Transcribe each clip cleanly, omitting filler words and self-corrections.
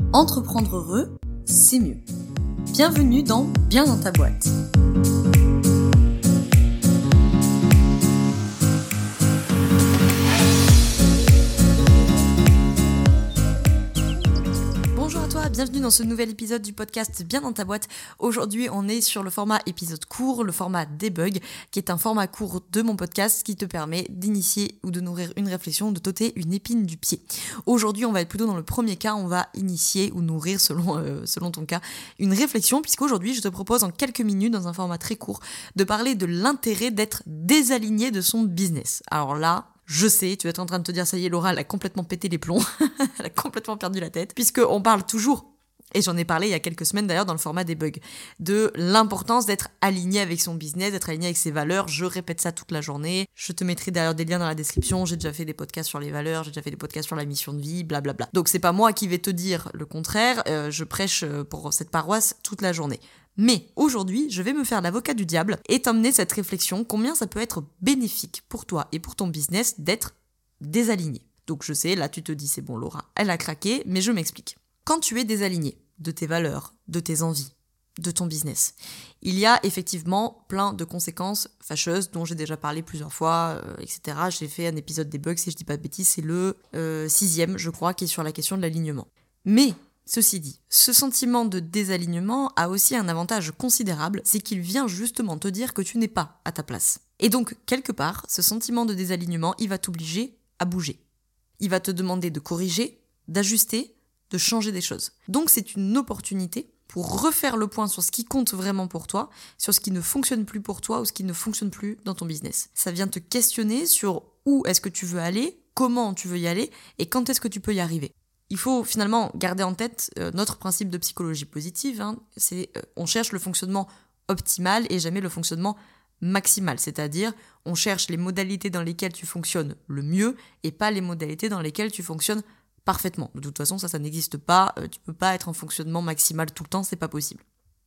Entreprendre heureux, c'est mieux. Bienvenue dans Bien dans ta boîte. Bonjour à toi, bienvenue dans ce nouvel épisode du podcast Bien dans ta boîte. Aujourd'hui, on est sur le format épisode court, le format debug, qui est un format court de mon podcast qui te permet d'initier ou de nourrir une réflexion, de t'ôter une épine du pied. Aujourd'hui, on va être plutôt dans le premier cas, on va initier ou nourrir, selon ton cas, une réflexion, puisqu'aujourd'hui, je te propose en quelques minutes, dans un format très court, de parler de l'intérêt d'être désaligné de son business. Alors là, je sais, tu vas être en train de te dire, ça y est, Laura, elle a complètement pété les plombs, elle a complètement perdu la tête, puisqu'on parle toujours, et j'en ai parlé il y a quelques semaines d'ailleurs dans le format des bugs, de l'importance d'être aligné avec son business, d'être aligné avec ses valeurs. Je répète ça toute la journée, je te mettrai d'ailleurs des liens dans la description, j'ai déjà fait des podcasts sur les valeurs, j'ai déjà fait des podcasts sur la mission de vie, blablabla. Donc c'est pas moi qui vais te dire le contraire, je prêche pour cette paroisse toute la journée. Mais aujourd'hui, je vais me faire l'avocat du diable et t'emmener cette réflexion, combien ça peut être bénéfique pour toi et pour ton business d'être désaligné. Donc je sais, là tu te dis c'est bon Laura, elle a craqué, mais je m'explique. Quand tu es désaligné de tes valeurs, de tes envies, de ton business, il y a effectivement plein de conséquences fâcheuses dont j'ai déjà parlé plusieurs fois, etc. J'ai fait un épisode des bugs, si je dis pas de bêtises, c'est le 6e, je crois, qui est sur la question de l'alignement. Mais ceci dit, ce sentiment de désalignement a aussi un avantage considérable, c'est qu'il vient justement te dire que tu n'es pas à ta place. Et donc, quelque part, ce sentiment de désalignement, il va t'obliger à bouger. Il va te demander de corriger, d'ajuster, de changer des choses. Donc, c'est une opportunité pour refaire le point sur ce qui compte vraiment pour toi, sur ce qui ne fonctionne plus pour toi ou ce qui ne fonctionne plus dans ton business. Ça vient te questionner sur où est-ce que tu veux aller, comment tu veux y aller et quand est-ce que tu peux y arriver. Il faut finalement garder en tête notre principe de psychologie positive, c'est on cherche le fonctionnement optimal et jamais le fonctionnement maximal, c'est-à-dire on cherche les modalités dans lesquelles tu fonctionnes le mieux et pas les modalités dans lesquelles tu fonctionnes parfaitement. De toute façon, ça n'existe pas, tu peux pas être en fonctionnement maximal tout le temps, c'est pas possible.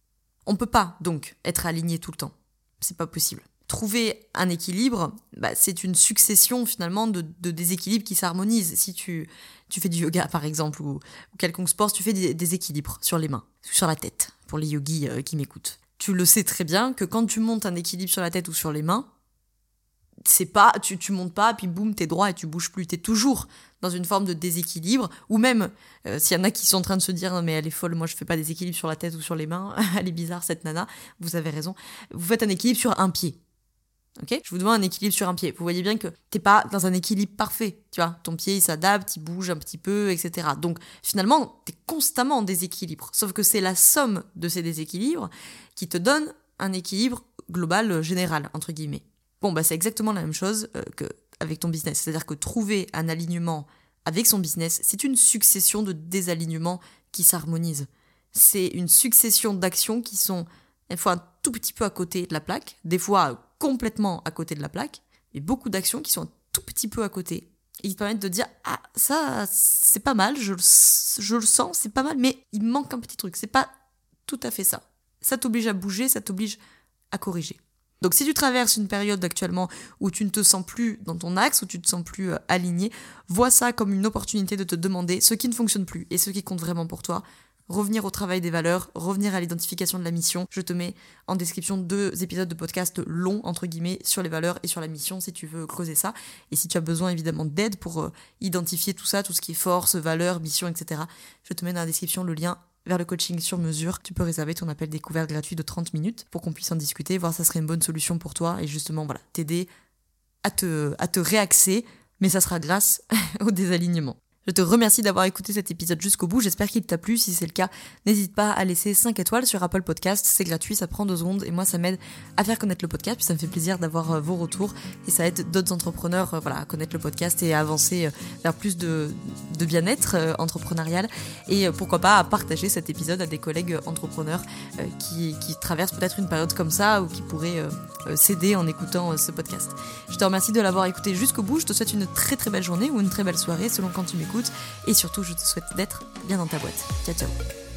On peut pas donc être aligné tout le temps, c'est pas possible. Trouver un équilibre, c'est une succession finalement de déséquilibres qui s'harmonisent. Si tu fais du yoga par exemple ou quelconque sport, tu fais des équilibres sur les mains, sur la tête, pour les yogis qui m'écoutent. Tu le sais très bien que quand tu montes un équilibre sur la tête ou sur les mains, c'est pas, tu montes pas, puis boum, t'es droit et tu bouges plus. T'es toujours dans une forme de déséquilibre, ou même, s'il y en a qui sont en train de se dire « mais elle est folle, moi je fais pas des équilibres sur la tête ou sur les mains, elle est bizarre cette nana », vous avez raison. Vous faites un équilibre sur un pied. Ok, je vous demande un équilibre sur un pied. Vous voyez bien que t'es pas dans un équilibre parfait, tu vois. Ton pied, il s'adapte, il bouge un petit peu, etc. Donc, finalement, t'es constamment en déséquilibre. Sauf que c'est la somme de ces déséquilibres qui te donne un équilibre global, général, entre guillemets. Bon, c'est exactement la même chose qu'avec ton business. C'est-à-dire que trouver un alignement avec son business, c'est une succession de désalignements qui s'harmonisent. C'est une succession d'actions qui sont, des fois, un tout petit peu à côté de la plaque, des fois complètement à côté de la plaque, et beaucoup d'actions qui sont un tout petit peu à côté. Et ils te permettent de dire « Ah, ça, c'est pas mal, je le sens, c'est pas mal, mais il manque un petit truc, c'est pas tout à fait ça. » Ça t'oblige à bouger, ça t'oblige à corriger. Donc si tu traverses une période actuellement où tu ne te sens plus dans ton axe, où tu ne te sens plus aligné, vois ça comme une opportunité de te demander ce qui ne fonctionne plus et ce qui compte vraiment pour toi. Revenir au travail des valeurs, revenir à l'identification de la mission. Je te mets en description 2 épisodes de podcast longs, entre guillemets, sur les valeurs et sur la mission, si tu veux creuser ça. Et si tu as besoin, évidemment, d'aide pour identifier tout ça, tout ce qui est force, valeurs, mission, etc., je te mets dans la description le lien vers le coaching sur mesure. Tu peux réserver ton appel découverte gratuit de 30 minutes pour qu'on puisse en discuter, voir si ça serait une bonne solution pour toi et justement, t'aider à te réaxer, mais ça sera grâce au désalignement. Je te remercie d'avoir écouté cet épisode jusqu'au bout, j'espère qu'il t'a plu. Si c'est le cas, n'hésite pas à laisser 5 étoiles sur Apple Podcast, c'est gratuit, ça prend 2 secondes et moi ça m'aide à faire connaître le podcast, puis ça me fait plaisir d'avoir vos retours et ça aide d'autres entrepreneurs à connaître le podcast et à avancer vers plus de bien-être entrepreneurial et pourquoi pas à partager cet épisode à des collègues entrepreneurs qui traversent peut-être une période comme ça ou qui pourraient s'aider en écoutant ce podcast. Je te remercie de l'avoir écouté jusqu'au bout, je te souhaite une très très belle journée ou une très belle soirée selon quand tu m'écoutes et surtout je te souhaite d'être bien dans ta boîte. Ciao ciao.